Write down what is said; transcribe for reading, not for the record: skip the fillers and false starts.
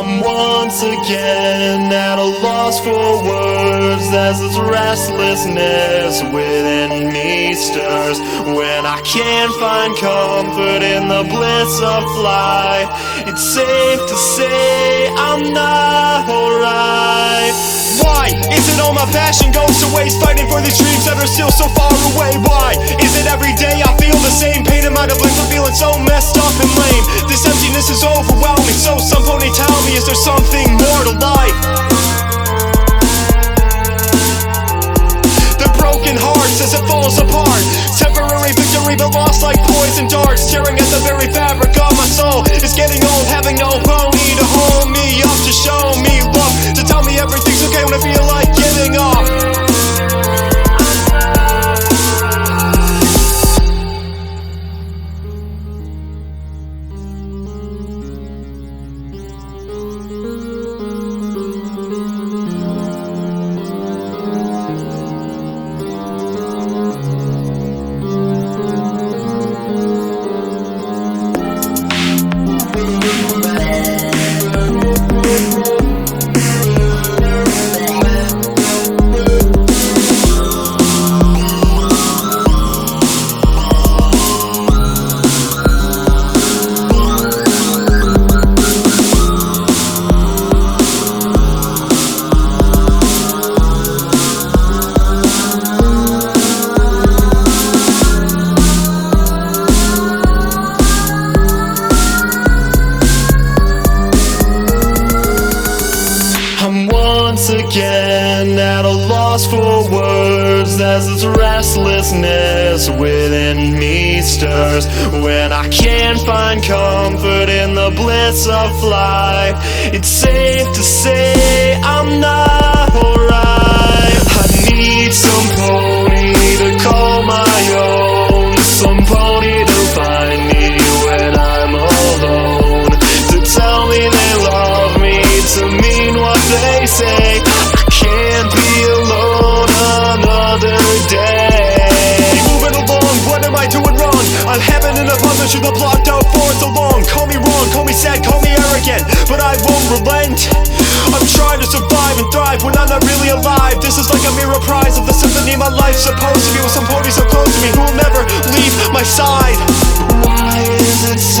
I'm once again at a loss for words as this restlessness within me stirs. When I can't find comfort in the bliss of flight, it's safe to say I'm not alright. Why is it all my passion goes to waste, fighting for these dreams that are still so far away? Why is it every day I feel the same pain in my blame for feeling so messed up and lame? This emptiness is overwhelming, so some pony tell me, is there something more to life? The broken hearts as it falls apart, temporary victory but lost like poison darts, tearing at the very fabric of my soul. It's getting old, having no pony to hold me up, to show me love, to tell me everything's okay when I feel like giving up. Once again at a loss for words as this restlessness within me stirs. When I can't find comfort in the bliss of flight, it's safe to say I'm not alright. I need some pony to call my own, some pony to find me when I'm alone, to tell me they love me, to mean what they say. I can't be alone another day. Moving along, what am I doing wrong? I'm having enough others who have blocked out for so long. Call me wrong, call me sad, call me arrogant, but I won't relent. I'm trying to survive and thrive when I'm not really alive. This is like a mirror prize of the symphony my life's supposed to be, with some ponies so close to me who will never leave my side. Why is it so